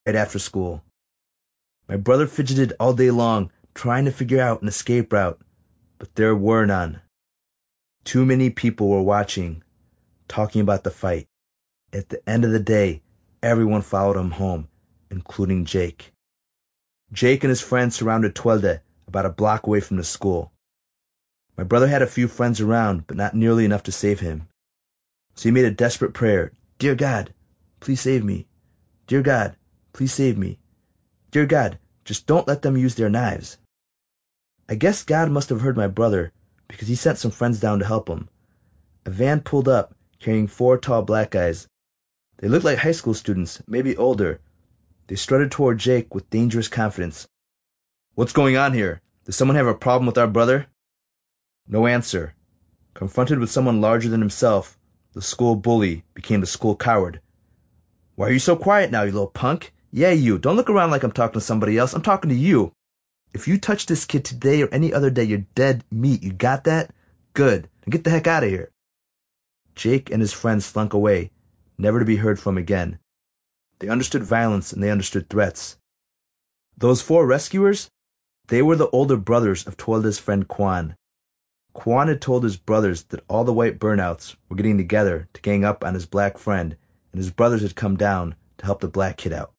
right after school. My brother fidgeted all day long, trying to figure out an escape route, but there were none. Too many people were watching, talking about the fight. At the end of the day, everyone followed him home, including Jake. Jake and his friends surrounded Tuelde, about a block away from the school. My brother had a few friends around, but not nearly enough to save him. So he made a desperate prayer. "Dear God, please save me. Dear God, please save me. Dear God, just don't let them use their knives." I guess God must have heard my brother, because he sent some friends down to help him. A van pulled up, carrying 4 tall black guys. They looked like high school students, maybe older. They strutted toward Jake with dangerous confidence. "What's going on here? Does someone have a problem with our brother?" No answer. Confronted with someone larger than himself, the school bully became the school coward. "Why are you so quiet now, you little punk? Yeah, you. Don't look around like I'm talking to somebody else. I'm talking to you. If you touch this kid today or any other day, you're dead meat. You got that? Good. Now get the heck out of here." Jake and his friends slunk away, never to be heard from again. They understood violence and they understood threats. Those 4 rescuers? They were the older brothers of Tuelde's friend Kwan. Kwan had told his brothers that all the white burnouts were getting together to gang up on his black friend, and his brothers had come down to help the black kid out.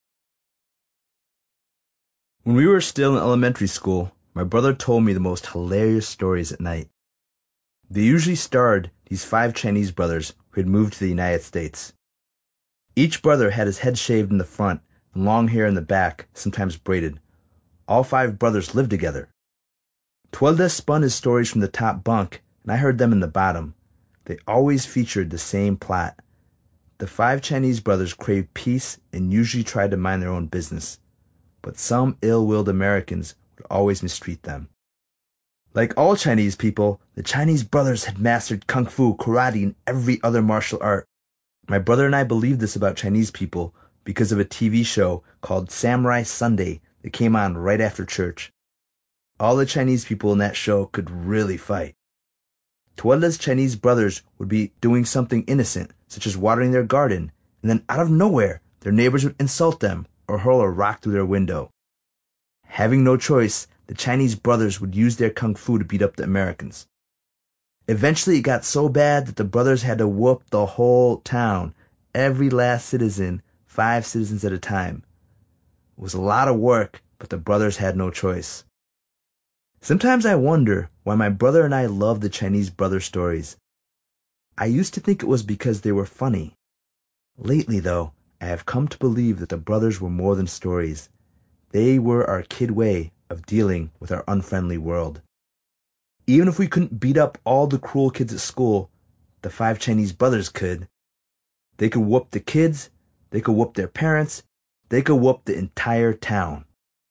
When we were still in elementary school, my brother told me the most hilarious stories at night. They usually starred these 5 Chinese brothers who had moved to the United States. Each brother had his head shaved in the front and long hair in the back, sometimes braided. All 5 brothers lived together. Tuelde spun his stories from the top bunk, and I heard them in the bottom. They always featured the same plot. The 5 Chinese brothers craved peace and usually tried to mind their own business. But some ill-willed Americans would always mistreat them. Like all Chinese people, the Chinese brothers had mastered kung fu, karate, and every other martial art. My brother and I believed this about Chinese people because of a TV show called Samurai Sunday that came on right after church. All the Chinese people in that show could really fight. Tuelde's Chinese brothers would be doing something innocent, such as watering their garden, and then out of nowhere, their neighbors would insult them or hurl a rock through their window. Having no choice, the Chinese brothers would use their kung fu to beat up the Americans. Eventually, it got so bad that the brothers had to whoop the whole town, every last citizen, 5 citizens at a time. It was a lot of work, but the brothers had no choice. Sometimes I wonder why my brother and I loved the Chinese brother stories. I used to think it was because they were funny. Lately, though, I have come to believe that the brothers were more than stories. They were our kid way of dealing with our unfriendly world. Even if we couldn't beat up all the cruel kids at school, the 5 Chinese brothers could. They could whoop the kids, they could whoop their parents, they could whoop the entire town.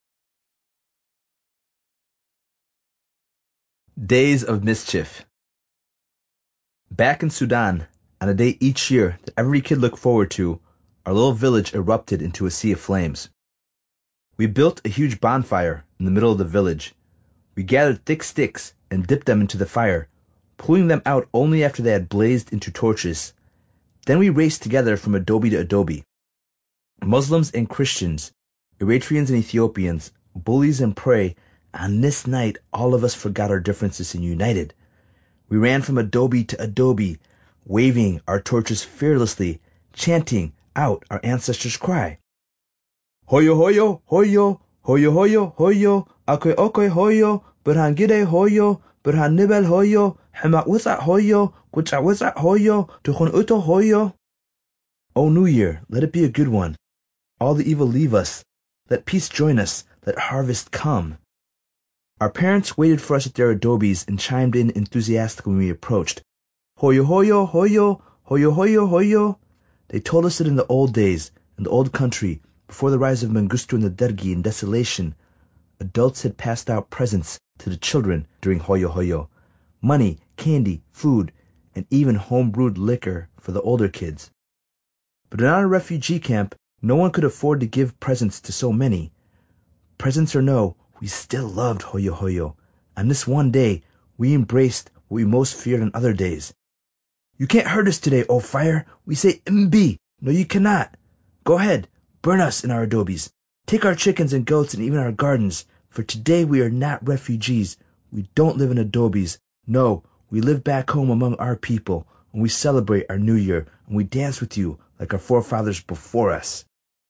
Days of Mischief. Back in Sudan, on a day each year that every kid looked forward to, our little village erupted into a sea of flames. We built a huge bonfire in the middle of the village. We gathered thick sticks and dipped them into the fire, pulling them out only after they had blazed into torches. Then we raced together from adobe to adobe. Muslims and Christians, Eritreans and Ethiopians, bullies and prey, on this night all of us forgot our differences and united. We ran from adobe to adobe, waving our torches fearlessly, chanting out our ancestors' cry. Hoyo hoyo, hoyo, hoyo hoyo, hoyo, akwe okwe hoyo, burhangide hoyo, burhan nibel hoyo, hamak wizat hoyo, kucha wizat hoyo, tukhun uto hoyo. O New Year, let it be a good one. All the evil leave us. Let peace join us. Let harvest come. Our parents waited for us at their adobes and chimed in enthusiastically when we approached. Hoyo hoyo, hoyo, hoyo hoyo, hoyo. They told us that in the old days, in the old country, before the rise of Mengistu and the Dergi and desolation, adults had passed out presents to the children during Hoyo Hoyo. Money, candy, food, and even home-brewed liquor for the older kids. But in our refugee camp, no one could afford to give presents to so many. Presents or no, we still loved Hoyo Hoyo. On this one day, we embraced what we most feared on other days. You can't hurt us today, O fire. We say Mb. No, you cannot. Go ahead. burn us in our adobes. Take our chickens and goats and even our gardens. For today we are not refugees. We don't live in adobes. No, we live back home among our people, and we celebrate our new year, and we dance with you like our forefathers before us.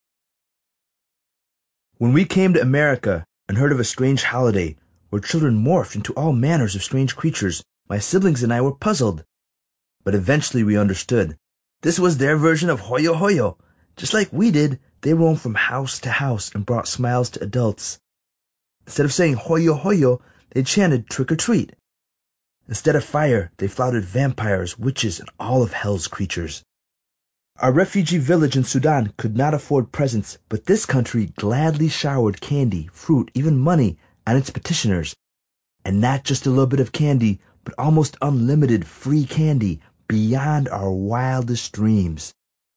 When we came to America and heard of a strange holiday where children morphed into all manners of strange creatures, my siblings and I were puzzled. But eventually we understood. This was their version of Hoyo Hoyo. Just like we did, they roamed from house to house and brought smiles to adults. Instead of saying Hoyo Hoyo, they chanted trick or treat. Instead of fire, they flouted vampires, witches, and all of hell's creatures. Our refugee village in Sudan could not afford presents, but this country gladly showered candy, fruit, even money on its petitioners. And not just a little bit of candy, but almost unlimited free candy beyond our wildest dreams.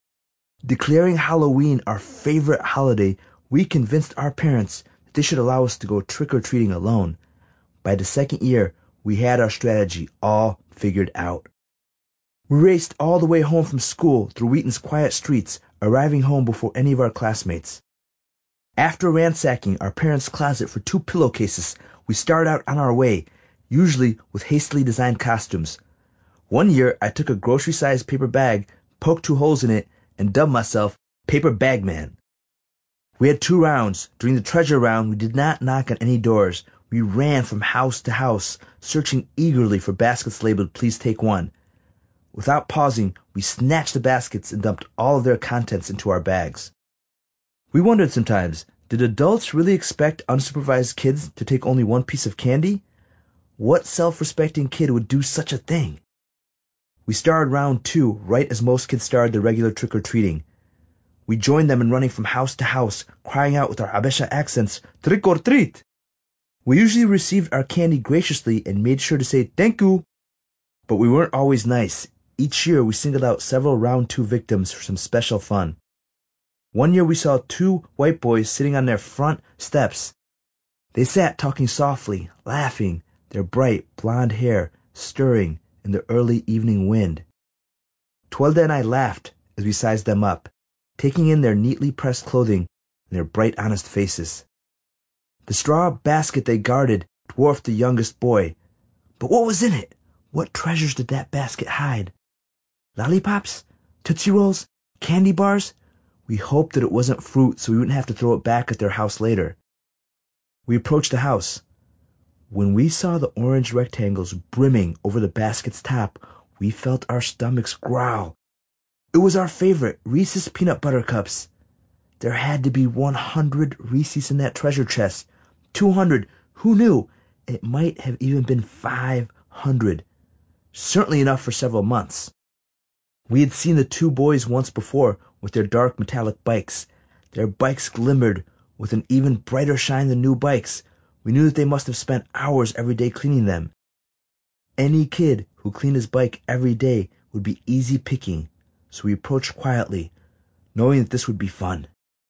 Declaring Halloween our favorite holiday, we convinced our parents that they should allow us to go trick-or-treating alone. By the second year, we had our strategy all figured out. We raced all the way home from school through Wheaton's quiet streets, arriving home before any of our classmates. After ransacking our parents' closet for 2 pillowcases, we started out on our way, usually with hastily designed costumes. One year, I took a grocery-sized paper bag, poked 2 holes in it, and dubbed myself Paper Bag Man. We had 2 rounds. During the treasure round, we did not knock on any doors. We ran from house to house, searching eagerly for baskets labeled "Please take one." Without pausing, we snatched the baskets and dumped all of their contents into our bags. We wondered sometimes, did adults really expect unsupervised kids to take only 1 piece of candy? What self-respecting kid would do such a thing? We started round 2 right as most kids started their regular trick-or-treating. We joined them in running from house to house, crying out with our Habesha accents, "Trick or treat!" We usually received our candy graciously and made sure to say thank you. But we weren't always nice. Each year we singled out several round 2 victims for some special fun. One year we saw 2 white boys sitting on their front steps. They sat talking softly, laughing, their bright blonde hair stirring in the early evening wind. Twelda and I laughed as we sized them up, taking in their neatly pressed clothing and their bright, honest faces. The straw basket they guarded dwarfed the youngest boy. But what was in it? What treasures did that basket hide? Lollipops? Tootsie Rolls? Candy bars? We hoped that it wasn't fruit so we wouldn't have to throw it back at their house later. We approached the house. When we saw the orange rectangles brimming over the basket's top, we felt our stomachs growl. It was our favorite, Reese's Peanut Butter Cups. There had to be 100 Reese's in that treasure chest. 200. Who knew? It might have even been 500. Certainly enough for several months. We had seen the 2 boys once before with their dark metallic bikes. Their bikes glimmered with an even brighter shine than new bikes. We knew that they must have spent hours every day cleaning them. Any kid who cleaned his bike every day would be easy picking, so we approached quietly, knowing that this would be fun.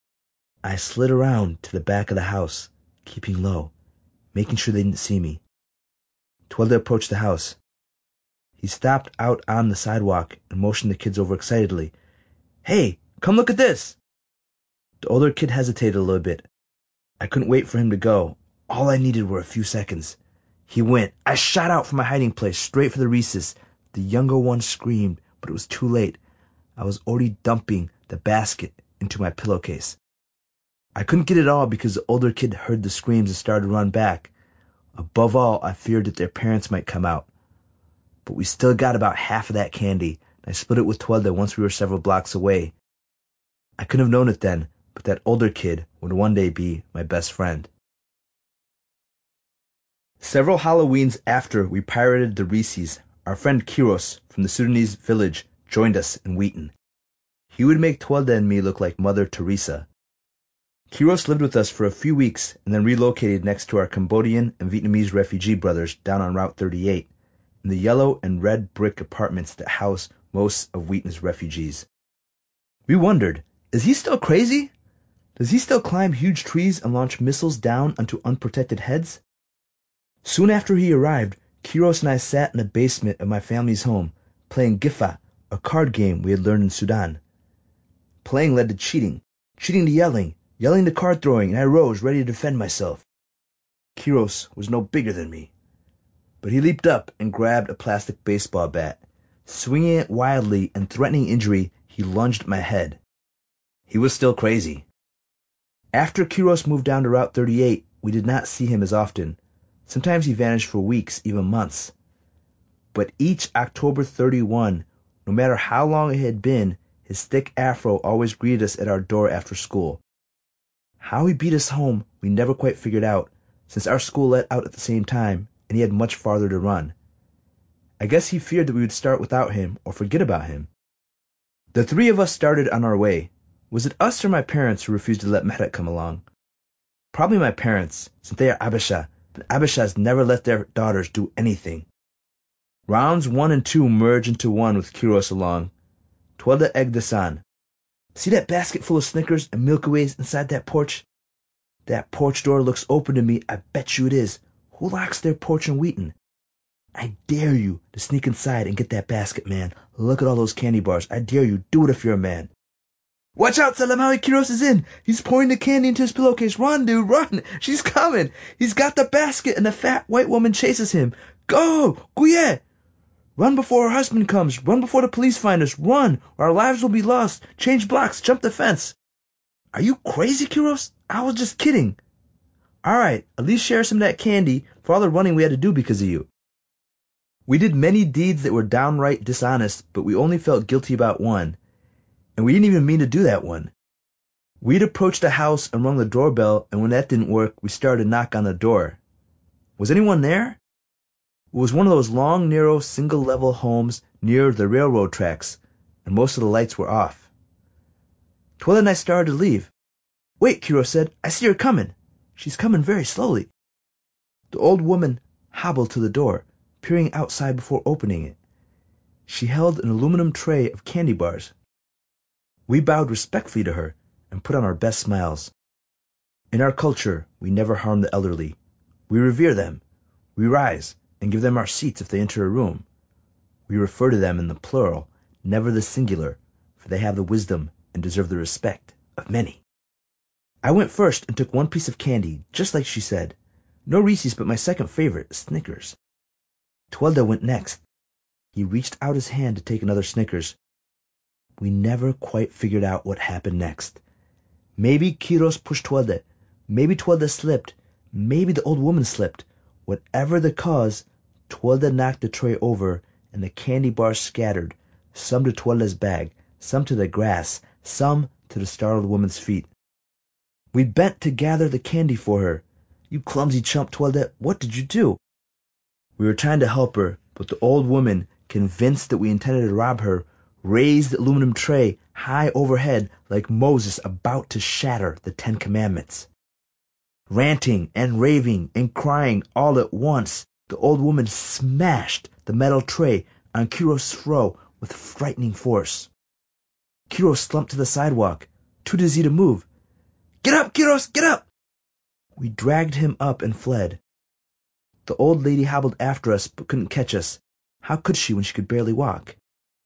I slid around to the back of the house, keeping low, making sure they didn't see me. Twelda approached the house. He stopped out on the sidewalk and motioned the kids over excitedly. "Hey, come look at this!" The older kid hesitated a little bit. I couldn't wait for him to go. All I needed were a few seconds. He went. I shot out from my hiding place, straight for the Reese's. The younger one screamed, but it was too late. I was already dumping the basket into my pillowcase. I couldn't get it all because the older kid heard the screams and started to run back. Above all, I feared that their parents might come out. But we still got about half of that candy, and I split it with Twelda once we were several blocks away. I couldn't have known it then, but that older kid would one day be my best friend. Several Halloweens after we pirated the Reese's, our friend Kiros from the Sudanese village joined us in Wheaton. He would make Twelda and me look like Mother Teresa. Kiros lived with us for a few weeks and then relocated next to our Cambodian and Vietnamese refugee brothers down on Route 38 in the yellow and red brick apartments that house most of Wheaton's refugees. We wondered, is he still crazy? Does he still climb huge trees and launch missiles down onto unprotected heads? Soon after he arrived, Kiros and I sat in the basement of my family's home, playing Gifa, a card game we had learned in Sudan. Playing led to cheating, cheating to yelling to card throwing, and I rose, ready to defend myself. Kiros was no bigger than me, but he leaped up and grabbed a plastic baseball bat. Swinging it wildly and threatening injury, he lunged at my head. He was still crazy. After Kiros moved down to Route 38, we did not see him as often. Sometimes he vanished for weeks, even months. But each October 31, no matter how long it had been, his thick afro always greeted us at our door after school. How he beat us home, we never quite figured out, since our school let out at the same time, and he had much farther to run. I guess he feared that we would start without him or forget about him. The three of us started on our way. Was it us or my parents who refused to let Mehret come along? Probably my parents, since they are Abisha, and Abishas never let their daughters do anything. Rounds 1 and 2 merge into one with Kiros along. Twelda Egdesan. See that basket full of Snickers and Milky Ways inside that porch? That porch door looks open to me. I bet you it is. Who locks their porch in Wheaton? I dare you to sneak inside and get that basket, man. Look at all those candy bars. I dare you. Do it if you're a man. Watch out, Salamawi, Kiros is in. He's pouring the candy into his pillowcase. Run, dude, run. She's coming. He's got the basket and the fat white woman chases him. Go, Guye. Run before her husband comes. Run before the police find us. Run, or our lives will be lost. Change blocks. Jump the fence. Are you crazy, Kiros? I was just kidding. All right, at least share some of that candy for all the running we had to do because of you. We did many deeds that were downright dishonest, but we only felt guilty about one. And we didn't even mean to do that one. We'd approached a house and rung the doorbell, and when that didn't work, we started to knock on the door. Was anyone there? It was one of those long, narrow, single-level homes near the railroad tracks, and most of the lights were off. Twila and I started to leave. Wait, Kiros said. I see her coming. She's coming very slowly. The old woman hobbled to the door, peering outside before opening it. She held an aluminum tray of candy bars. We bowed respectfully to her and put on our best smiles. In our culture, we never harm the elderly. We revere them. We rise and give them our seats if they enter a room. We refer to them in the plural, never the singular, for they have the wisdom and deserve the respect of many. I went first and took one piece of candy, just like she said. No Reese's, but my second favorite, Snickers. Twelda went next. He reached out his hand to take another Snickers. We never quite figured out what happened next. Maybe Kiros pushed Twelda. Maybe Twelda slipped. Maybe the old woman slipped. Whatever the cause, Twelda knocked the tray over and the candy bars scattered, some to Twelda's bag, some to the grass, some to the startled woman's feet. We bent to gather the candy for her. You clumsy chump, Twelda, what did you do? We were trying to help her, but the old woman, convinced that we intended to rob her, raised the aluminum tray high overhead like Moses about to shatter the 10 Commandments. Ranting and raving and crying all at once, the old woman smashed the metal tray on Kiros' throat with frightening force. Kiros slumped to the sidewalk, too dizzy to move. Get up, Kiros, get up! We dragged him up and fled. The old lady hobbled after us but couldn't catch us. How could she when she could barely walk?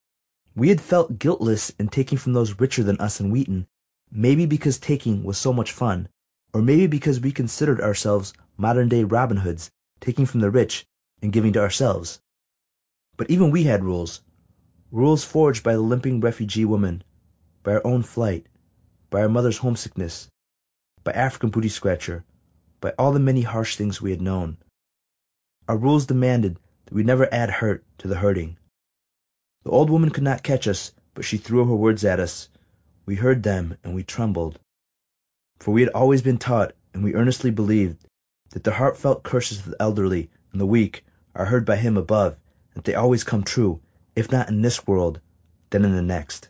We had felt guiltless in taking from those richer than us in Wheaton, maybe because taking was so much fun, or maybe because we considered ourselves modern-day Robin Hoods, taking from the rich and giving to ourselves. But even we had rules. Rules forged by the limping refugee woman, by our own flight, by our mother's homesickness, by African booty scratcher, by all the many harsh things we had known. Our rules demanded that we never add hurt to the hurting. The old woman could not catch us, but she threw her words at us. We heard them, and we trembled. For we had always been taught, and we earnestly believed, that the heartfelt curses of the elderly and the weak are heard by Him above, and that they always come true, if not in this world, then in the next.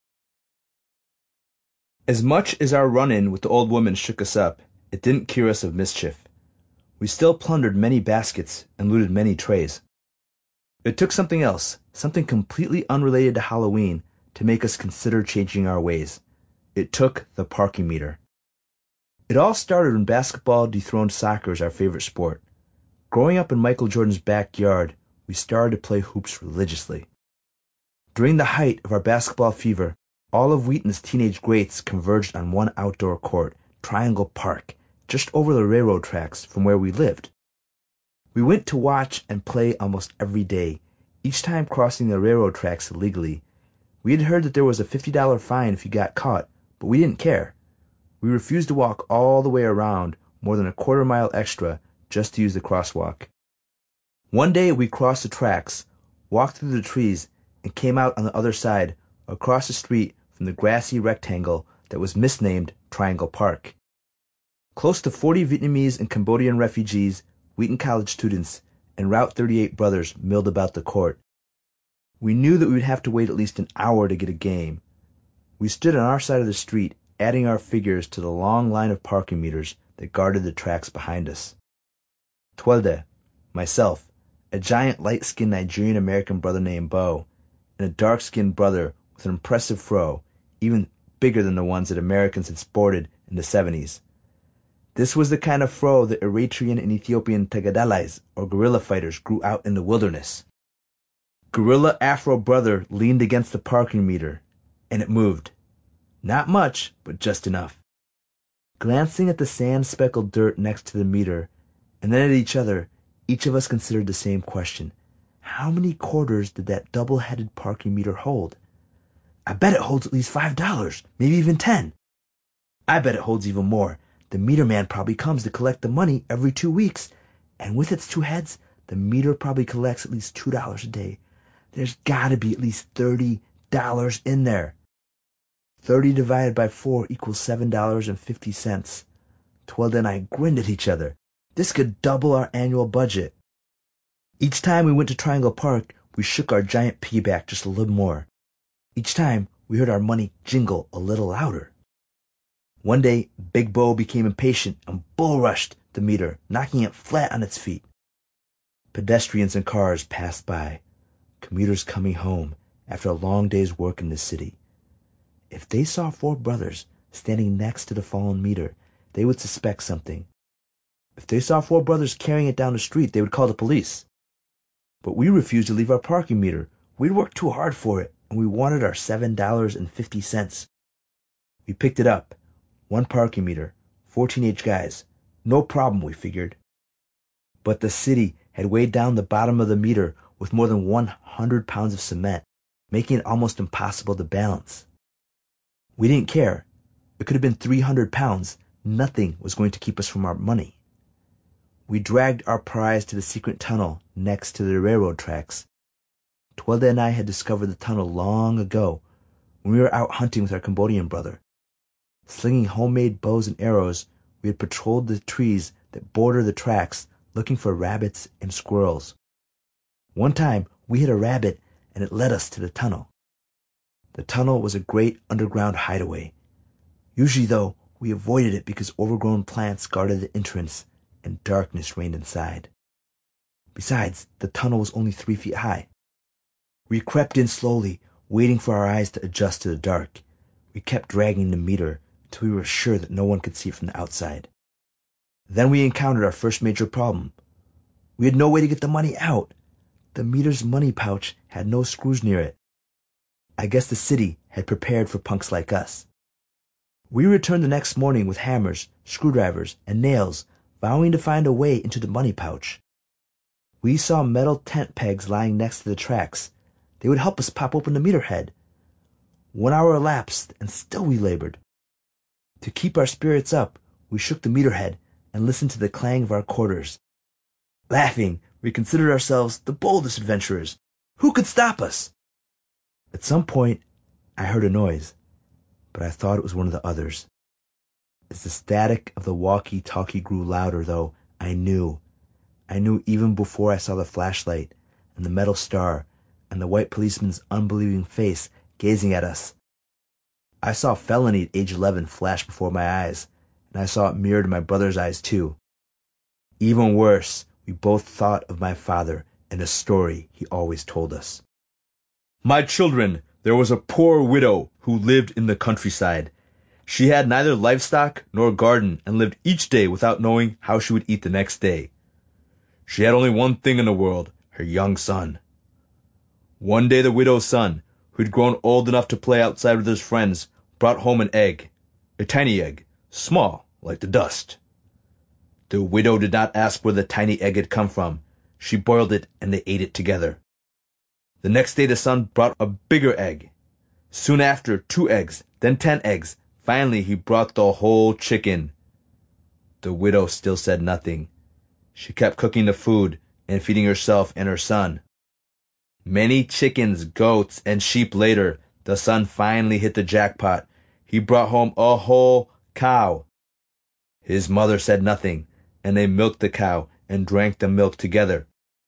As much as our run-in with the old woman shook us up, it didn't cure us of mischief. We still plundered many baskets and looted many trays. It took something else, something completely unrelated to Halloween, to make us consider changing our ways. It took the parking meter. It all started when basketball dethroned soccer as our favorite sport. Growing up in Michael Jordan's backyard, we started to play hoops religiously. During the height of our basketball fever, All of Wheaton's teenage greats converged on one outdoor court, Triangle Park, just over the railroad tracks from where we lived. We went to watch and play almost every day, each time crossing the railroad tracks illegally. We had heard that there was a $50 fine if you got caught, but we didn't care. We refused to walk all the way around, more than a quarter mile extra, just to use the crosswalk. One day we crossed the tracks, walked through the trees, and came out on the other side, across the street from the grassy rectangle that was misnamed Triangle Park. Close to 40 Vietnamese and Cambodian refugees, Wheaton College students, and Route 38 brothers milled about the court. We knew that we would have to wait at least an hour to get a game. We stood on our side of the street, adding our figures to the long line of parking meters that guarded the tracks behind us. Twelde, myself, a giant light-skinned Nigerian-American brother named Bo, and a dark-skinned brother with an impressive fro, even bigger than the ones that Americans had sported in the 70s. This was the kind of fro that Eritrean and Ethiopian Tagadalais, or guerrilla fighters, grew out in the wilderness. Gorilla Afro brother leaned against the parking meter, and it moved. Not much, but just enough. Glancing at the sand-speckled dirt next to the meter, and then at each other, each of us considered the same question. How many quarters did that double-headed parking meter hold? I bet it holds at least $5, maybe even 10. I bet it holds even more. The meter man probably comes to collect the money every 2 weeks, and with its 2 heads, the meter probably collects at least $2 a day. There's gotta be at least $30 in there. 30 divided by 4 equals $7.50. Twelde and I grinned at each other. This could double our annual budget. Each time we went to Triangle Park, we shook our giant piggyback just a little more. Each time, we heard our money jingle a little louder. One day, Big Bo became impatient and bull-rushed the meter, knocking it flat on its feet. Pedestrians and cars passed by, commuters coming home after a long day's work in the city. If they saw 4 brothers standing next to the fallen meter, they would suspect something. If they saw 4 brothers carrying it down the street, they would call the police. But we refused to leave our parking meter. We'd worked too hard for it, and we wanted our $7.50. We picked it up. 1 parking meter, 4 teenage guys. No problem, we figured. But the city had weighed down the bottom of the meter with more than 100 pounds of cement, making it almost impossible to balance. We didn't care. It could have been 300 pounds. Nothing was going to keep us from our money. We dragged our prize to the secret tunnel next to the railroad tracks. Twelde and I had discovered the tunnel long ago when we were out hunting with our Cambodian brother. Slinging homemade bows and arrows, we had patrolled the trees that border the tracks looking for rabbits and squirrels. One time, we hit a rabbit and it led us to the tunnel. The tunnel was a great underground hideaway. Usually, though, we avoided it because overgrown plants guarded the entrance and darkness reigned inside. Besides, the tunnel was only 3 feet high. We crept in slowly, waiting for our eyes to adjust to the dark. We kept dragging the meter till we were sure that no one could see it from the outside. Then we encountered our first major problem. We had no way to get the money out. The meter's money pouch had no screws near it. I guess the city had prepared for punks like us. We returned the next morning with hammers, screwdrivers, and nails, vowing to find a way into the money pouch. We saw metal tent pegs lying next to the tracks. They would help us pop open the meter head. 1 hour elapsed, and still we labored. To keep our spirits up, we shook the meter head and listened to the clang of our quarters. Laughing, we considered ourselves the boldest adventurers. Who could stop us? At some point, I heard a noise, but I thought it was one of the others. As the static of the walkie-talkie grew louder, though, I knew even before I saw the flashlight and the metal star and the white policeman's unbelieving face gazing at us. I saw felony at age 11 flash before my eyes, and I saw it mirrored in my brother's eyes too. Even worse, we both thought of my father and a story he always told us. My children, there was a poor widow who lived in the countryside. She had neither livestock nor garden and lived each day without knowing how she would eat the next day. She had only one thing in the world, her young son. One day the widow's son, who'd grown old enough to play outside with his friends, brought home an egg. A tiny egg, small, like the dust. The widow did not ask where the tiny egg had come from. She boiled it and they ate it together. The next day the son brought a bigger egg. Soon after, 2 eggs, then 10 eggs. Finally, he brought the whole chicken. The widow still said nothing. She kept cooking the food and feeding herself and her son. Many chickens, goats, and sheep later, the son finally hit the jackpot. He brought home a whole cow. His mother said nothing, and they milked the cow and drank the milk together.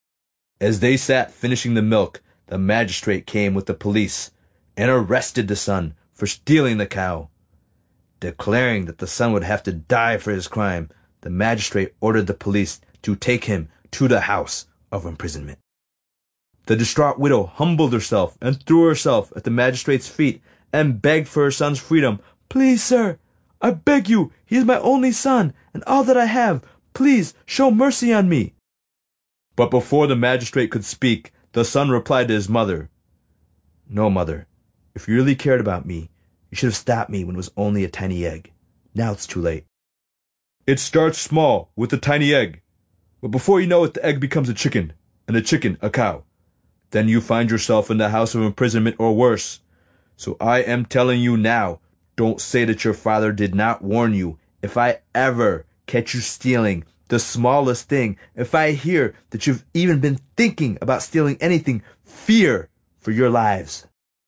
As they sat finishing the milk, the magistrate came with the police and arrested the son for stealing the cow. Declaring that the son would have to die for his crime, the magistrate ordered the police to take him to the house of imprisonment. The distraught widow humbled herself and threw herself at the magistrate's feet and begged for her son's freedom. "Please, sir, I beg you, he is my only son and all that I have. Please show mercy on me." But before the magistrate could speak, the son replied to his mother, "No, mother, if you really cared about me, you should have stopped me when it was only a tiny egg. Now it's too late." "It starts small with a tiny egg, but before you know it, the egg becomes a chicken, and the chicken a cow. Then you find yourself in the house of imprisonment or worse. So I am telling you now, don't say that your father did not warn you. If I ever catch you stealing the smallest thing, if I hear that you've even been thinking about stealing anything, fear for your lives.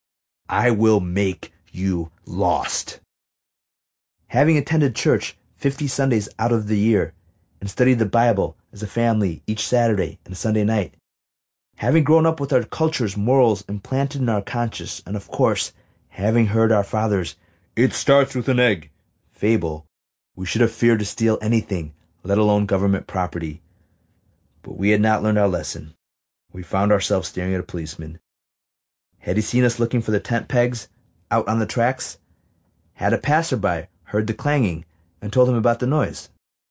I will make you lost." Having attended church 50 Sundays out of the year and studied the Bible as a family each Saturday and Sunday night, having grown up with our culture's morals implanted in our conscience, and of course, having heard our father's "it starts with an egg" fable, we should have feared to steal anything, let alone government property. But we had not learned our lesson. We found ourselves staring at a policeman. Had he seen us looking for the tent pegs out on the tracks? Had a passerby heard the clanging and told him about the noise?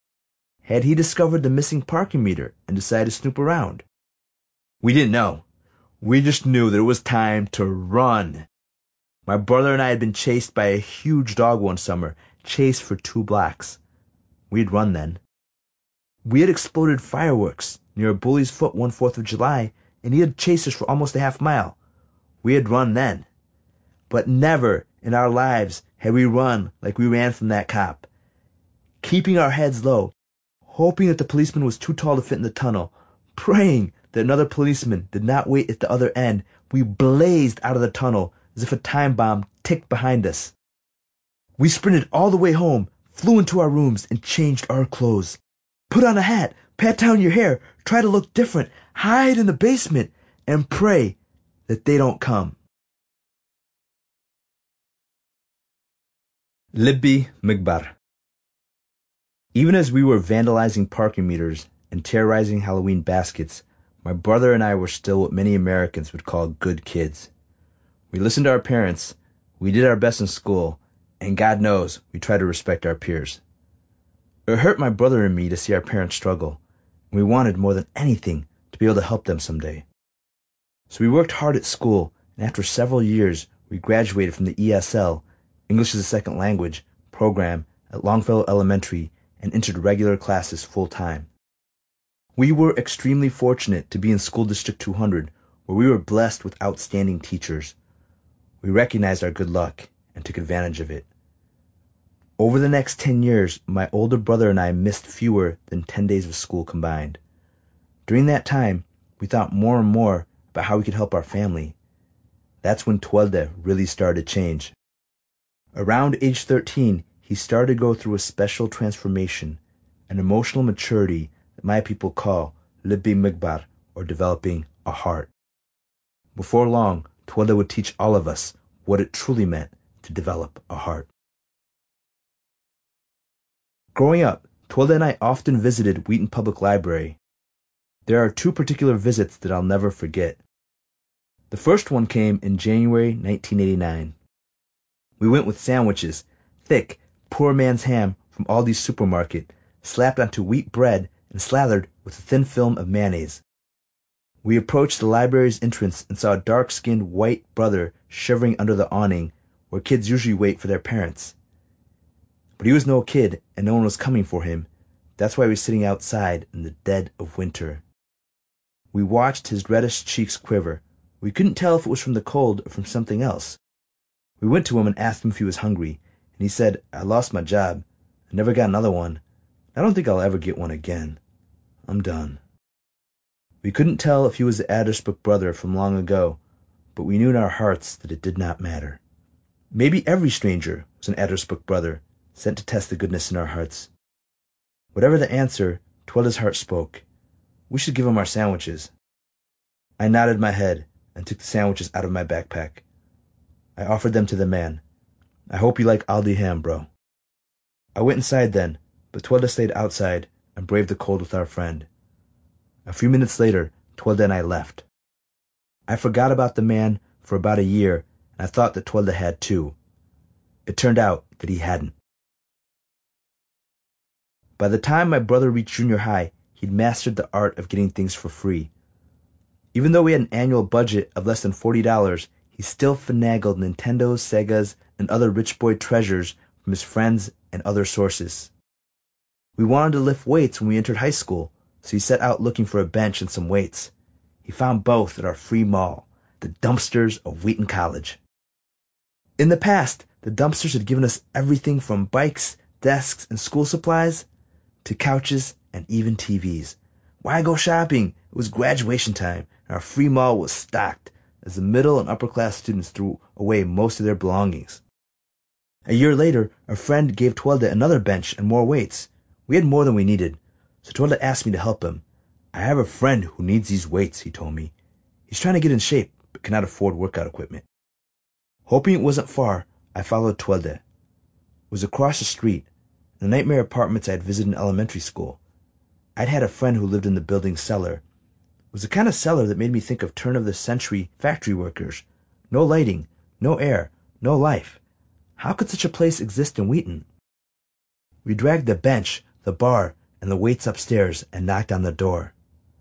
Had he discovered the missing parking meter and decided to snoop around? We didn't know. We just knew that it was time to run. My brother and I had been chased by a huge dog one summer, chased for 2 blocks. We'd run then. We had exploded fireworks near a Bully's Foot one 4th of July, and he had chased us for almost a half mile. We had run then. But never in our lives had we run like we ran from that cop. Keeping our heads low, hoping that the policeman was too tall to fit in the tunnel, praying that another policeman did not wait at the other end, we blazed out of the tunnel as if a time bomb ticked behind us. We sprinted all the way home, flew into our rooms, and changed our clothes. Put on a hat, pat down your hair, try to look different, hide in the basement, and pray that they don't come. Libby Migbar. Even as we were vandalizing parking meters and terrorizing Halloween baskets, my brother and I were still what many Americans would call good kids. We listened to our parents, we did our best in school, and God knows we tried to respect our peers. It hurt my brother and me to see our parents struggle, and we wanted more than anything to be able to help them someday. So we worked hard at school, and after several years, we graduated from the ESL, English as a Second Language, program at Longfellow Elementary and entered regular classes full-time. We were extremely fortunate to be in School District 200, where we were blessed with outstanding teachers. We recognized our good luck and took advantage of it. Over the next 10 years, my older brother and I missed fewer than 10 days of school combined. During that time, we thought more and more about how we could help our family. That's when Twelde really started to change. Around age 13, he started to go through a special transformation, an emotional maturity that my people call Libby Migbar, or developing a heart. Before long, Twelde would teach all of us what it truly meant to develop a heart. Growing up, Twelde and I often visited Wheaton Public Library. There are 2 particular visits that I'll never forget. The first one came in January 1989. We went with sandwiches, thick, poor man's ham from Aldi's supermarket, slapped onto wheat bread and slathered with a thin film of mayonnaise. We approached the library's entrance and saw a dark-skinned white brother shivering under the awning where kids usually wait for their parents. But he was no kid, and no one was coming for him. That's why he was sitting outside in the dead of winter. We watched his reddish cheeks quiver. We couldn't tell if it was from the cold or from something else. We went to him and asked him if he was hungry, and he said, "I lost my job. I never got another one. I don't think I'll ever get one again. I'm done." We couldn't tell if he was the Addersbrook brother from long ago, but we knew in our hearts that it did not matter. Maybe every stranger was an Addersbrook brother, sent to test the goodness in our hearts. Whatever the answer, Twelda's heart spoke. We should give him our sandwiches. I nodded my head and took the sandwiches out of my backpack. I offered them to the man. "I hope you like Aldi ham, bro." I went inside then, but Twelda stayed outside and braved the cold with our friend. A few minutes later, Twelda and I left. I forgot about the man for about a year, and I thought that Twelda had too. It turned out that he hadn't. By the time my brother reached junior high, he'd mastered the art of getting things for free. Even though we had an annual budget of less than $40, he still finagled Nintendos, Segas, and other rich boy treasures from his friends and other sources. We wanted to lift weights when we entered high school, so he set out looking for a bench and some weights. He found both at our free mall, the dumpsters of Wheaton College. In the past, the dumpsters had given us everything from bikes, desks, and school supplies to couches and even TVs. Why go shopping? It was graduation time, and our free mall was stocked as the middle and upper class students threw away most of their belongings. A year later, a friend gave Twelda another bench and more weights. We had more than we needed, so Twelda asked me to help him. "I have a friend who needs these weights," he told me. "He's trying to get in shape, but cannot afford workout equipment." Hoping it wasn't far, I followed Twelda. It was across the street, in the nightmare apartments I had visited in elementary school. I'd had a friend who lived in the building's cellar. It was the kind of cellar that made me think of turn-of-the-century factory workers. No lighting, no air, no life. How could such a place exist in Wheaton? We dragged the bench, the bar, and the weights upstairs and knocked on the door.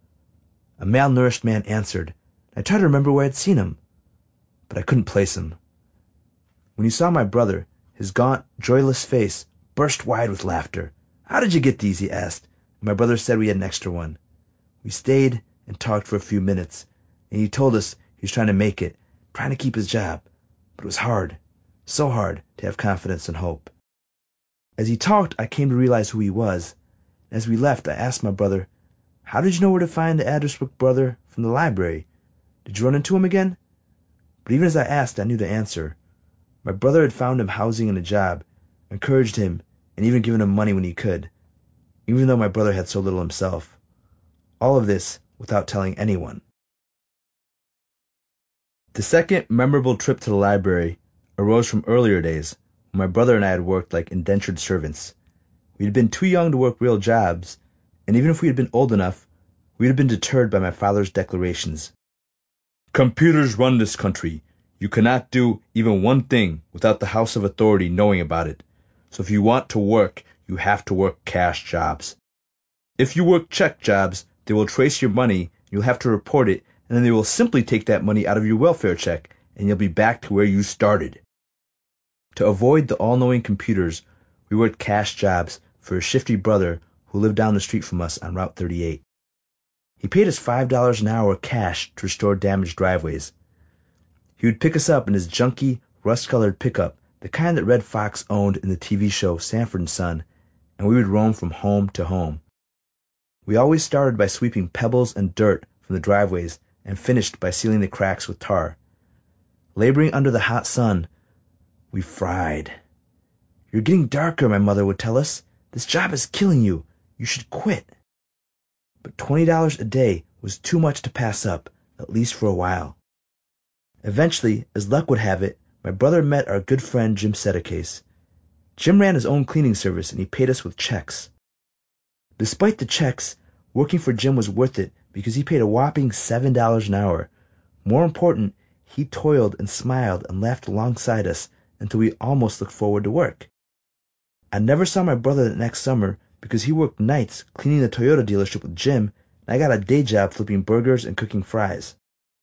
A malnourished man answered. I tried to remember where I'd seen him, but I couldn't place him. When he saw my brother, his gaunt, joyless face burst wide with laughter. "How did you get these?" he asked, and my brother said we had an extra one. We stayed and talked for a few minutes, and he told us he was trying to make it, trying to keep his job, but it was hard, so hard to have confidence and hope. As he talked, I came to realize who he was. As we left, I asked my brother, "How did you know where to find the Addersbrook brother from the library? Did you run into him again?" But even as I asked, I knew the answer. My brother had found him housing and a job, encouraged him, and even given him money when he could, even though my brother had so little himself. All of this without telling anyone. The second memorable trip to the library arose from earlier days when my brother and I had worked like indentured servants. We had been too young to work real jobs, and even if we had been old enough, we had been deterred by my father's declarations. "Computers run this country. You cannot do even one thing without the House of Authority knowing about it. So if you want to work, you have to work cash jobs. If you work check jobs, they will trace your money, you'll have to report it, and then they will simply take that money out of your welfare check, and you'll be back to where you started." To avoid the all-knowing computers, we worked cash jobs for a shifty brother who lived down the street from us on Route 38. He paid us $5 an hour cash to restore damaged driveways. He would pick us up in his junky, rust-colored pickup, the kind that Red Fox owned in the TV show Sanford and Son, and we would roam from home to home. We always started by sweeping pebbles and dirt from the driveways and finished by sealing the cracks with tar. Laboring under the hot sun, we fried. "You're getting darker," my mother would tell us. "This job is killing you. You should quit." But $20 a day was too much to pass up, at least for a while. Eventually, as luck would have it, my brother met our good friend Jim Sedicase. Jim ran his own cleaning service, and he paid us with checks. Despite the checks, working for Jim was worth it because he paid a whopping $7 an hour. More important, he toiled and smiled and laughed alongside us until we almost looked forward to work. I never saw my brother the next summer because he worked nights cleaning the Toyota dealership with Jim and I got a day job flipping burgers and cooking fries.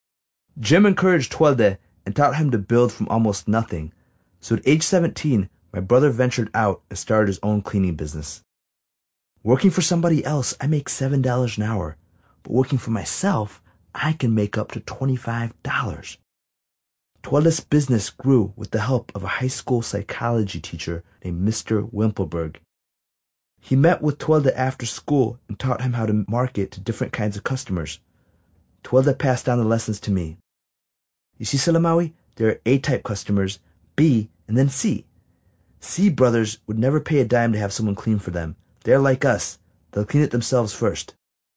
Jim encouraged Twelde and taught him to build from almost nothing. So at age 17, my brother ventured out and started his own cleaning business. Working for somebody else, I make $7 an hour, but working for myself, I can make up to $25. Twelde's business grew with the help of a high school psychology teacher named Mr. Wimpelberg. He met with Twelde after school and taught him how to market to different kinds of customers. Twelde passed down the lessons to me. You see, Selamawi, there are A-type customers, B, and then C. C brothers would never pay a dime to have someone clean for them. They're like us. They'll clean it themselves first.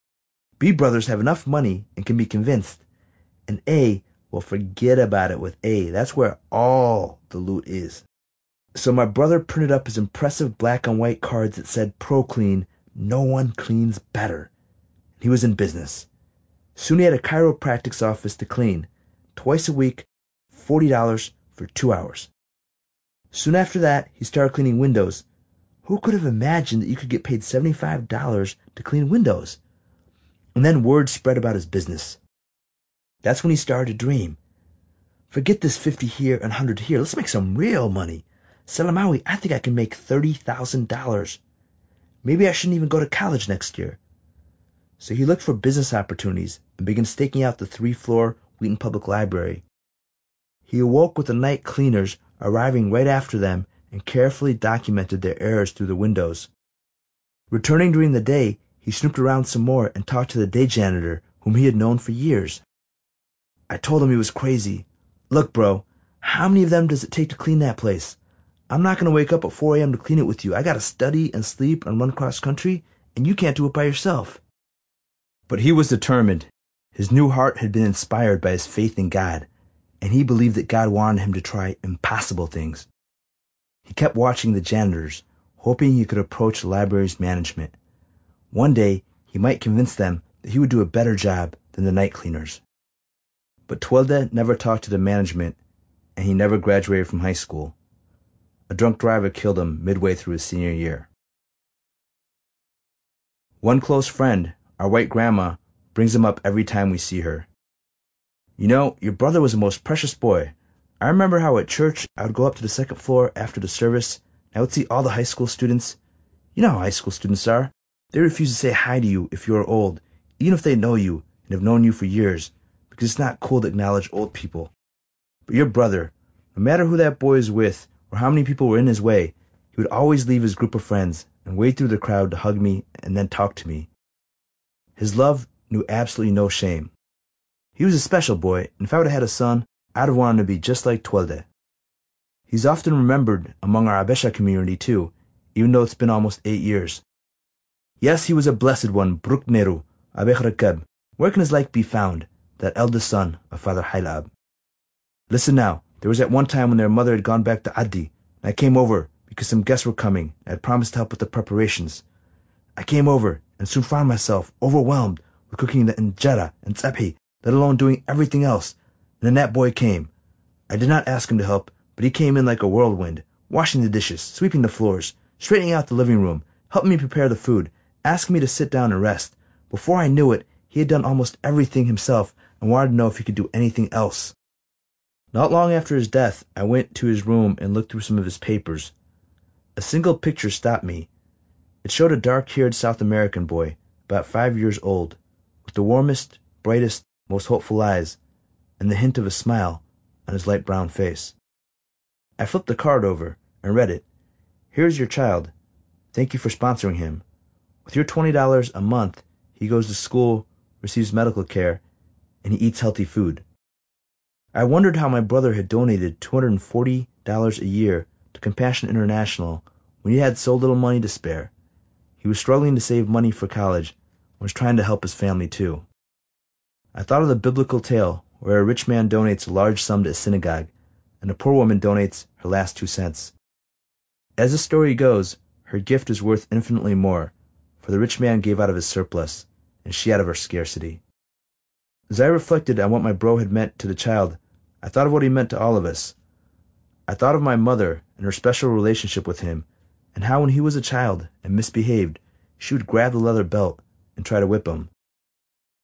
B brothers have enough money and can be convinced. And A, well, forget about it with A. That's where all the loot is. So my brother printed up his impressive black and white cards that said Pro Clean, no one cleans better. He was in business. Soon he had a chiropractic's office to clean. Twice a week, $40 for 2 hours. Soon after that, he started cleaning windows. Who could have imagined that you could get paid $75 to clean windows? And then word spread about his business. That's when he started to dream. Forget this 50 here and 100 here. Let's make some real money. Selamawi, I think I can make $30,000. Maybe I shouldn't even go to college next year. So he looked for business opportunities and began staking out the 3-floor Wheaton Public Library. He awoke with the night cleaners arriving right after them and carefully documented their errors through the windows. Returning during the day, he snooped around some more and talked to the day janitor, whom he had known for years. I told him he was crazy. Look, bro, how many of them does it take to clean that place? I'm not going to wake up at 4 a.m. to clean it with you. I got to study and sleep and run cross country, and you can't do it by yourself. But he was determined. His new heart had been inspired by his faith in God, and he believed that God wanted him to try impossible things. He kept watching the janitors, hoping he could approach the library's management. One day, he might convince them that he would do a better job than the night cleaners. But Twelde never talked to the management, and he never graduated from high school. A drunk driver killed him midway through his senior year. One close friend, our white grandma, brings him up every time we see her. You know, your brother was the most precious boy. I remember how at church I would go up to the second floor after the service, and I would see all the high school students. You know how high school students are. They refuse to say hi to you if you are old, even if they know you and have known you for years, because it's not cool to acknowledge old people. But your brother, no matter who that boy is with or how many people were in his way, he would always leave his group of friends and wade through the crowd to hug me and then talk to me. His love knew absolutely no shame. He was a special boy, and if I would have had a son, I'd have wanted to be just like Twelde. He's often remembered among our Abesha community too, even though it's been almost 8 years. Yes, he was a blessed one, Brukneru, Abech Rekab. Where can his like be found, that eldest son of Father Hailab? Listen now, there was at one time when their mother had gone back to Addi, and I came over because some guests were coming and had promised to help with the preparations. I came over and soon found myself overwhelmed with cooking the injera and tzaphi, let alone doing everything else. And then that boy came. I did not ask him to help, but he came in like a whirlwind, washing the dishes, sweeping the floors, straightening out the living room, helping me prepare the food, asking me to sit down and rest. Before I knew it, he had done almost everything himself and wanted to know if he could do anything else. Not long after his death, I went to his room and looked through some of his papers. A single picture stopped me. It showed a dark-haired South American boy, about 5 years old, with the warmest, brightest, most hopeful eyes, and the hint of a smile on his light brown face. I flipped the card over and read it. Here's your child. Thank you for sponsoring him. With your $20 a month, he goes to school, receives medical care, and he eats healthy food. I wondered how my brother had donated $240 a year to Compassion International when he had so little money to spare. He was struggling to save money for college and was trying to help his family too. I thought of the biblical tale where a rich man donates a large sum to a synagogue and a poor woman donates her last 2 cents. As the story goes, her gift is worth infinitely more, for the rich man gave out of his surplus and she out of her scarcity. As I reflected on what my bro had meant to the child, I thought of what he meant to all of us. I thought of my mother and her special relationship with him, and how when he was a child and misbehaved, she would grab the leather belt and try to whip him.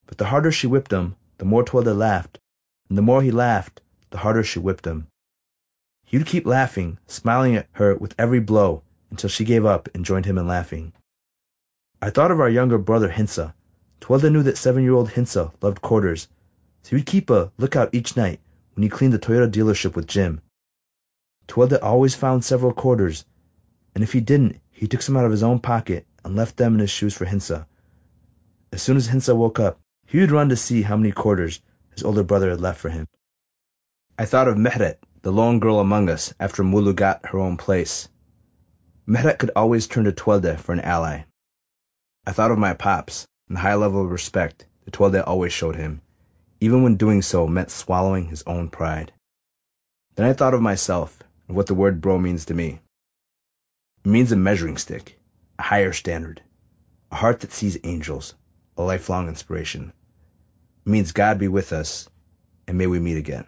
But the harder she whipped him, the more Twelda laughed, and the more he laughed, the harder she whipped him. He would keep laughing, smiling at her with every blow, until she gave up and joined him in laughing. I thought of our younger brother Hinsa. Twelda knew that 7-year-old Hinsa loved quarters, so he would keep a lookout each night when he cleaned the Toyota dealership with Jim. Twelda always found several quarters, and if he didn't, he took some out of his own pocket and left them in his shoes for Hinsa. As soon as Hinsa woke up, he would run to see how many quarters his older brother had left for him. I thought of Mehret, the lone girl among us, after Mulu got her own place. Mehret could always turn to Twelda for an ally. I thought of my pops and the high level of respect that Twelda always showed him, even when doing so meant swallowing his own pride. Then I thought of myself and what the word bro means to me. It means a measuring stick, a higher standard, a heart that sees angels, a lifelong inspiration. It means God be with us, and may we meet again.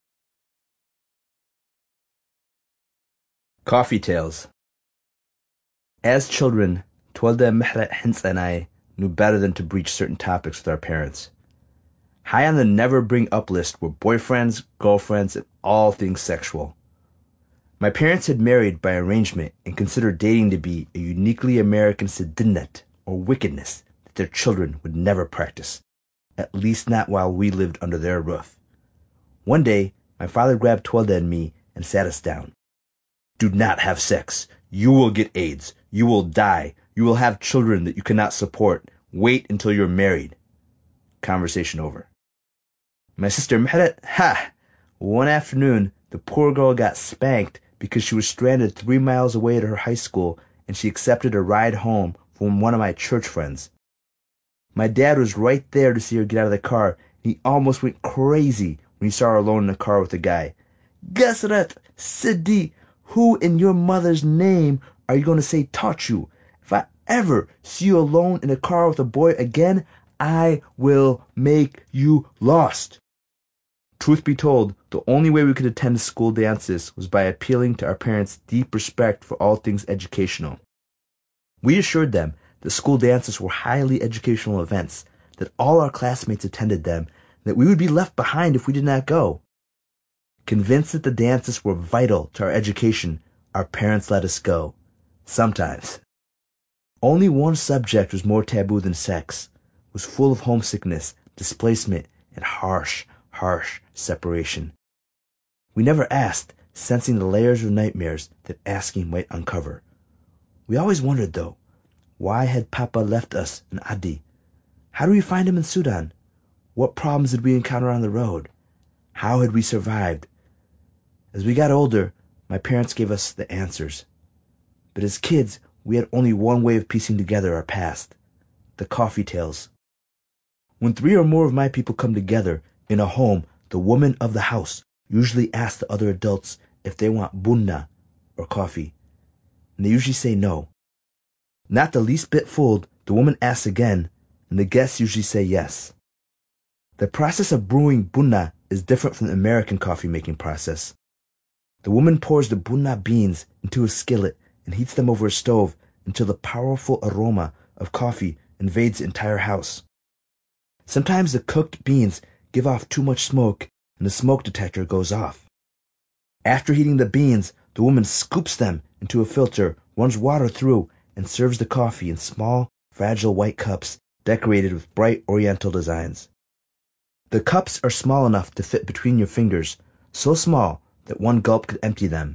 Coffee Tales. As children, Twelda, Mehret, Hinsa, and I knew better than to breach certain topics with our parents. High on the never bring up list were boyfriends, girlfriends, and all things sexual. My parents had married by arrangement and considered dating to be a uniquely American siddinet, or wickedness, that their children would never practice, at least not while we lived under their roof. One day, my father grabbed Twelda and me and sat us down. Do not have sex. You will get AIDS. You will die. You will have children that you cannot support. Wait until you're married. Conversation over. My sister Mehret, one afternoon, the poor girl got spanked because she was stranded 3 miles away at her high school and she accepted a ride home from one of my church friends. My dad was right there to see her get out of the car, and he almost went crazy when he saw her alone in the car with a guy. Gasrat, Sidi, who in your mother's name are you going to say taught you? If I ever see you alone in a car with a boy again, I will make you lost. Truth be told, the only way we could attend school dances was by appealing to our parents' deep respect for all things educational. We assured them that school dances were highly educational events, that all our classmates attended them, and that we would be left behind if we did not go. Convinced that the dances were vital to our education, our parents let us go. Sometimes. Only one subject was more taboo than sex, was full of homesickness, displacement, and harsh separation. We never asked, sensing the layers of nightmares that asking might uncover. We always wondered, though, why had Papa left us in Adi? How did we find him in Sudan? What problems did we encounter on the road? How had we survived? As we got older, my parents gave us the answers. But as kids, we had only one way of piecing together our past: the coffee tales. When 3 or more of my people come together in a home, the woman of the house usually asks the other adults if they want bunna, or coffee, and they usually say no. Not the least bit fooled, the woman asks again, and the guests usually say yes. The process of brewing bunna is different from the American coffee-making process. The woman pours the bunna beans into a skillet and heats them over a stove until the powerful aroma of coffee invades the entire house. Sometimes the cooked beans give off too much smoke and the smoke detector goes off. After heating the beans, the woman scoops them into a filter, runs water through, and serves the coffee in small, fragile white cups decorated with bright oriental designs. The cups are small enough to fit between your fingers, so small that one gulp could empty them.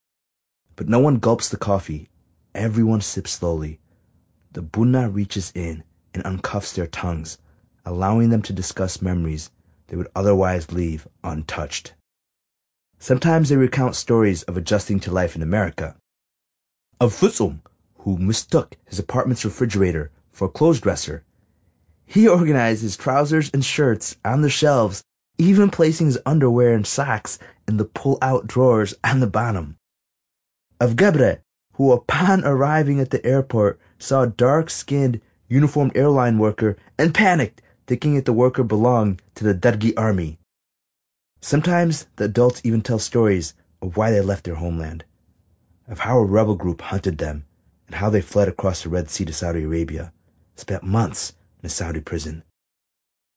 But no one gulps the coffee. Everyone sips slowly. The bunna reaches in and uncuffs their tongues, allowing them to discuss memories they would otherwise leave untouched. Sometimes they recount stories of adjusting to life in America. Of Futsum, who mistook his apartment's refrigerator for a clothes dresser. He organized his trousers and shirts on the shelves, even placing his underwear and socks in the pull-out drawers on the bottom. Of Gebre, who upon arriving at the airport saw a dark-skinned, uniformed airline worker and panicked, thinking that the worker belonged to the Dargi army. Sometimes the adults even tell stories of why they left their homeland, of how a rebel group hunted them, and how they fled across the Red Sea to Saudi Arabia, spent months in a Saudi prison.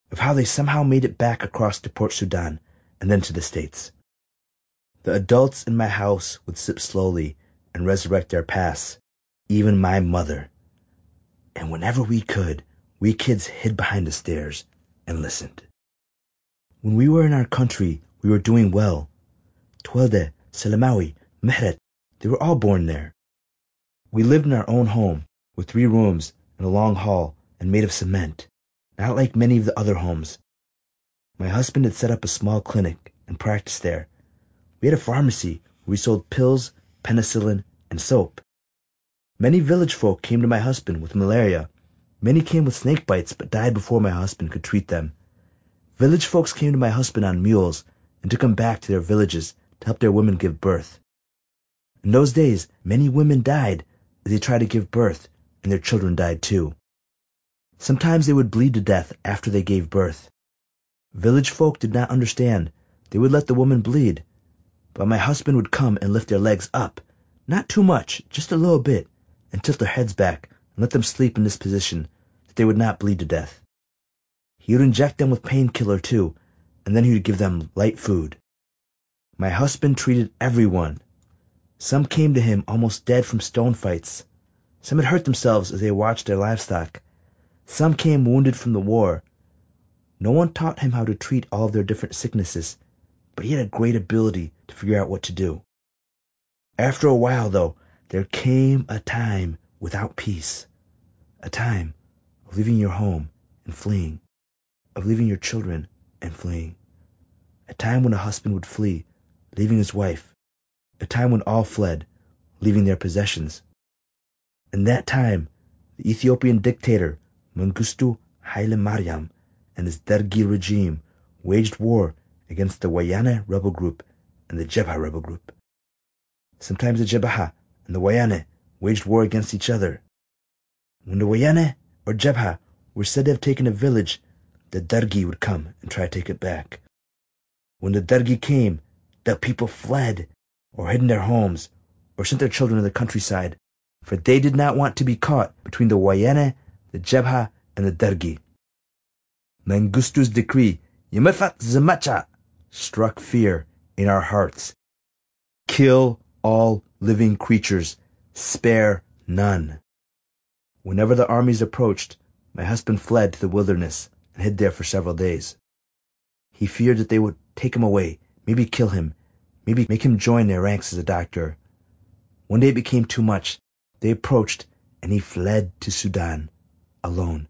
of how they somehow made it back across to Port Sudan and then to the States. The adults in my house would sip slowly and resurrect their past, even my mother. And whenever we could, we kids hid behind the stairs and listened. When we were in our country, we were doing well. Twelde, Selamawi, Mehret, they were all born there. We lived in our own home, with 3 rooms and a long hall and made of cement, not like many of the other homes. My husband had set up a small clinic and practiced there. We had a pharmacy where we sold pills, penicillin, and soap. Many village folk came to my husband with malaria. Many came with snake bites but died before my husband could treat them. Village folks came to my husband on mules and took him back to their villages to help their women give birth. In those days, many women died as they tried to give birth, and their children died too. Sometimes they would bleed to death after they gave birth. Village folk did not understand. They would let the woman bleed, but my husband would come and lift their legs up, not too much, just a little bit, and tilt their heads back and let them sleep in this position that they would not bleed to death. He would inject them with painkiller too, and then he would give them light food. My husband treated everyone. Some came to him almost dead from stone fights. Some had hurt themselves as they watched their livestock. Some came wounded from the war. No one taught him how to treat all of their different sicknesses, but he had a great ability to figure out what to do. After a while, though, there came a time without peace, a time of leaving your home and fleeing, of leaving your children and fleeing, a time when a husband would flee, leaving his wife, a time when all fled, leaving their possessions. In that time, the Ethiopian dictator Mengistu Haile Mariam and his Dergi regime waged war against the Wayane rebel group and the Jebha rebel group. Sometimes the Jebha and the Wayane waged war against each other. When the Wayane or Jebha were said to have taken a village, the Dergi would come and try to take it back. When the Dergi came, the people fled or hid in their homes or sent their children to the countryside, for they did not want to be caught between the Wayane, the Jebha, and the Dergi. Mengistu's decree, Yemefat Zemacha, struck fear in our hearts. Kill all living creatures, spare none. Whenever the armies approached, my husband fled to the wilderness and hid there for several days. He feared that they would take him away, maybe kill him, maybe make him join their ranks as a doctor. One day it became too much. They approached, and he fled to Sudan, alone.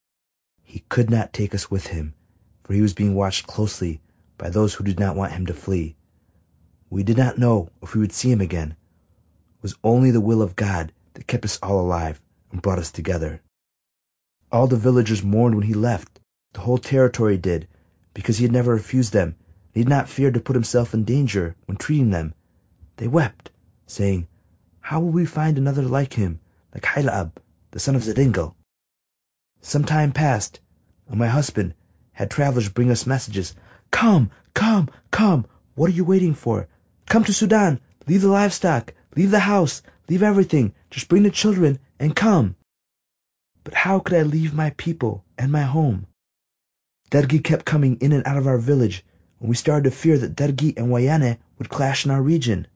He could not take us with him, for he was being watched closely by those who did not want him to flee. We did not know if we would see him again. It was only the will of God that kept us all alive and brought us together. All the villagers mourned when he left. The whole territory did, because he had never refused them. He had not feared to put himself in danger when treating them. They wept, saying, "How will we find another like him, like Hailab, the son of Zedingal?" Some time passed, and my husband had travelers bring us messages. "Come, come, come! What are you waiting for? Come to Sudan! Leave the livestock! Leave the house! Leave everything! Just bring the children and come!" But how could I leave my people and my home? Dergi kept coming in and out of our village, and we started to fear that Dergi and Wayane would clash in our region.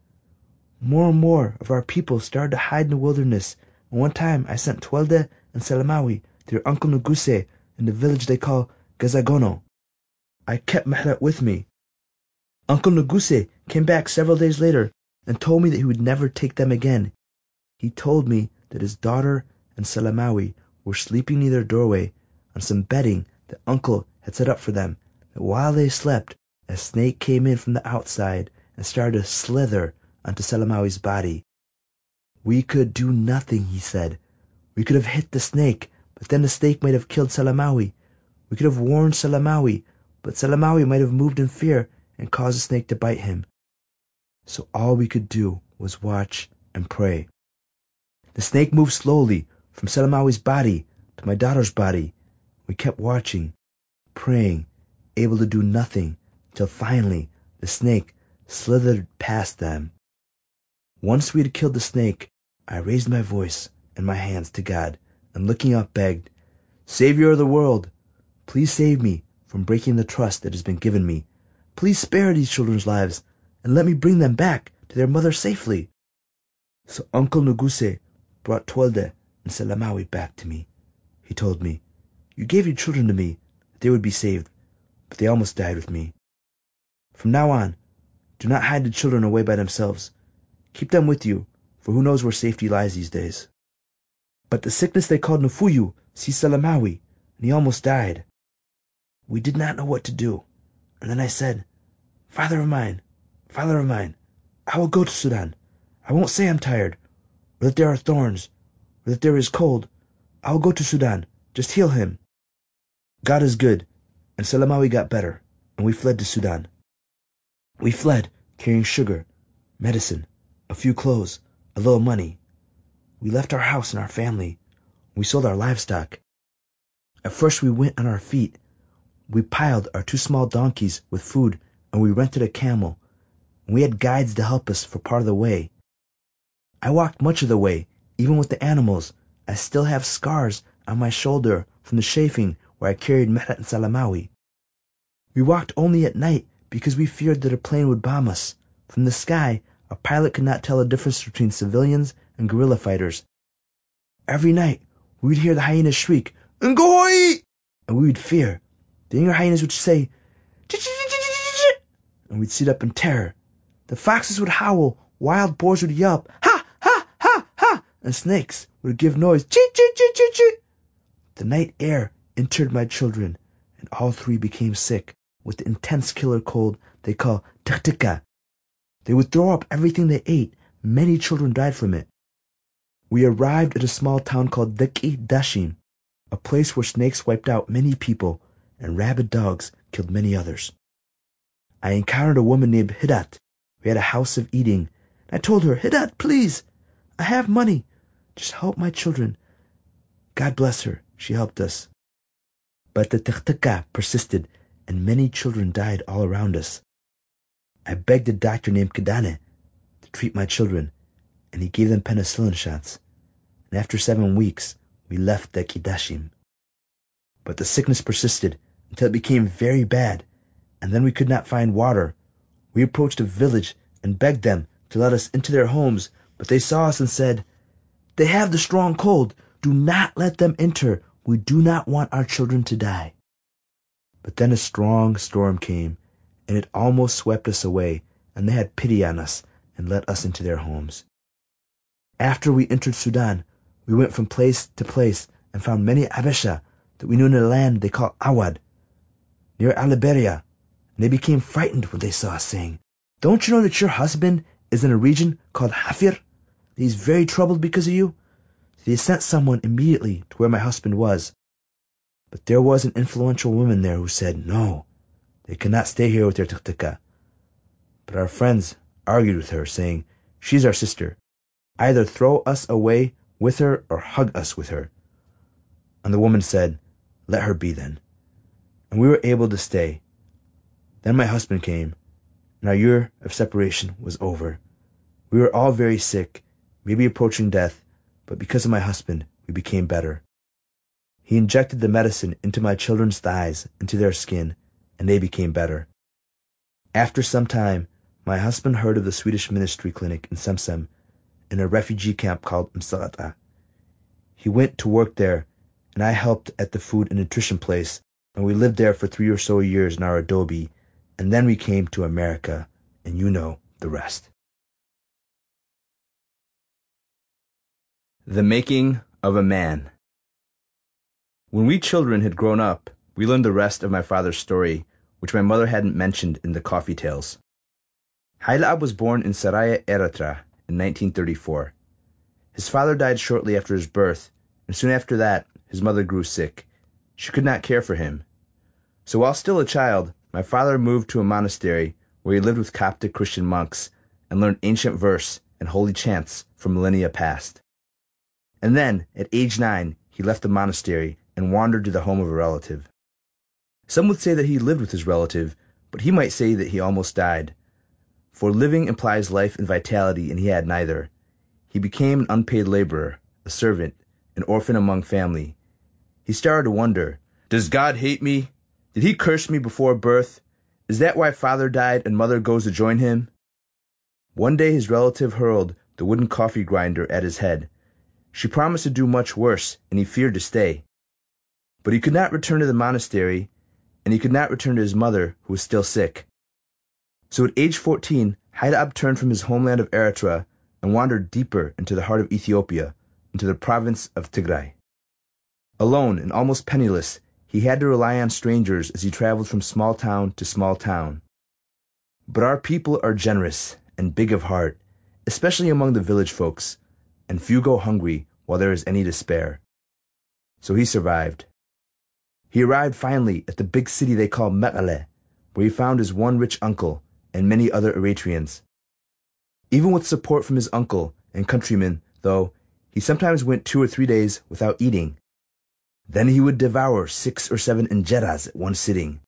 More and more of our people started to hide in the wilderness, and one time I sent Twelde and Selamawi to their uncle Nuguse in the village they call Gazagono. I kept Mehret with me. Uncle Nuguse came back several days later and told me that he would never take them again. He told me that his daughter and Selamawi were sleeping near their doorway on some bedding that Uncle had set up for them, that while they slept, a snake came in from the outside and started to slither onto Selamawi's body. We could do nothing, he said. We could have hit the snake, but then the snake might have killed Selamawi. We could have warned Selamawi, but Selamawi might have moved in fear and caused the snake to bite him. So all we could do was watch and pray. The snake moved slowly from Selamawi's body to my daughter's body. We kept watching, praying, able to do nothing, till finally the snake slithered past them. Once we had killed the snake, I raised my voice and my hands to God, and looking up begged, "Savior of the world, Please save me from breaking the trust that has been given me. Please spare these children's lives and let me bring them back to their mother safely." So Uncle Nuguse brought Twelde and Selamawi back to me. He told me, "You gave your children to me that they would be saved, but they almost died with me. From now on, do not hide the children away by themselves. Keep them with you, for who knows where safety lies these days." But the sickness they called Nufuyu seized Selamawi, and he almost died. We did not know what to do, and then I said, Father of mine, I will go to Sudan. I won't say I'm tired, or that there are thorns, or that there is cold. I will go to Sudan. Just heal him." God is good, and Selamawi got better, and we fled to Sudan. We fled, carrying sugar, medicine, a few clothes, a little money. We left our house and our family. We sold our livestock. At first we went on our feet. We piled our 2 small donkeys with food, and we rented a camel. We had guides to help us for part of the way. I walked much of the way, even with the animals. I still have scars on my shoulder from the chafing where I carried Mehmet and Selamawi. We walked only at night because we feared that a plane would bomb us. From the sky, a pilot could not tell the difference between civilians and guerrilla fighters. Every night, we would hear the hyenas shriek, "Ngoi!" and we would fear. The younger hyenas would say, "Ch-ch-ch-ch-ch-ch-ch," and we'd sit up in terror. The foxes would howl, wild boars would yelp, "Ha, ha, ha, ha," and snakes would give noise, "Chee-chee-chee-chee-chee." The night air entered my children, and all 3 became sick with the intense killer cold they call tictica. They would throw up everything they ate. Many children died from it. We arrived at a small town called Deki Dashim, a place where snakes wiped out many people and rabid dogs killed many others. I encountered a woman named Hidat who had a house of eating. I told her, "Hidat, please, I have money. Just help my children." God bless her, she helped us. But the tictica persisted, and many children died all around us. I begged a doctor named Kadane to treat my children, and he gave them penicillin shots. And after 7 weeks, we left Deki Dashim. But the sickness persisted until it became very bad, and then we could not find water. We approached a village and begged them to let us into their homes, but they saw us and said, "They have the strong cold. Do not let them enter. We do not want our children to die." But then a strong storm came, and it almost swept us away, and they had pity on us and let us into their homes. After we entered Sudan, we went from place to place and found many Abesha that we knew in a land they call Awad, near Aliberia, and they became frightened when they saw us, saying, "Don't you know that your husband is in a region called Hafir? That he's very troubled because of you?" So they sent someone immediately to where my husband was. But there was an influential woman there who said, "No, they cannot stay here with their tictica." But our friends argued with her, saying, "She's our sister. Either throw us away with her or hug us with her." And the woman said, "Let her be then." And we were able to stay. Then my husband came, and our year of separation was over. We were all very sick, maybe approaching death, but because of my husband, we became better. He injected the medicine into my children's thighs, into their skin, and they became better. After some time, my husband heard of the Swedish ministry clinic in Semsem, in a refugee camp called Msalata. He went to work there, and I helped at the food and nutrition place, and we lived there for 3 or so years in our adobe, and then we came to America, and you know the rest. The Making of a Man. When we children had grown up, we learned the rest of my father's story, which my mother hadn't mentioned in the coffee tales. Hailab was born in Saraya, Eritrea in 1934. His father died shortly after his birth, and soon after that, his mother grew sick. She could not care for him. So while still a child, my father moved to a monastery where he lived with Coptic Christian monks and learned ancient verse and holy chants from millennia past. And then, at age 9, he left the monastery and wandered to the home of a relative. Some would say that he lived with his relative, but he might say that he almost died. For living implies life and vitality, and he had neither. He became an unpaid laborer, a servant, an orphan among family. He started to wonder, Does God hate me? Did he curse me before birth? Is that why father died and mother goes to join him? One day his relative hurled the wooden coffee grinder at his head. She promised to do much worse, and he feared to stay. But he could not return to the monastery, and he could not return to his mother, who was still sick. So at age 14, Haida Ab turned from his homeland of Eritrea and wandered deeper into the heart of Ethiopia, into the province of Tigray. Alone and almost penniless, he had to rely on strangers as he traveled from small town to small town. But our people are generous and big of heart, especially among the village folks, and few go hungry while there is any to spare. So he survived. He arrived finally at the big city they call Mekelle, where he found his one rich uncle and many other Eritreans. Even with support from his uncle and countrymen, though, he sometimes went 2 or 3 days without eating. Then he would devour 6 or 7 injeras at one sitting,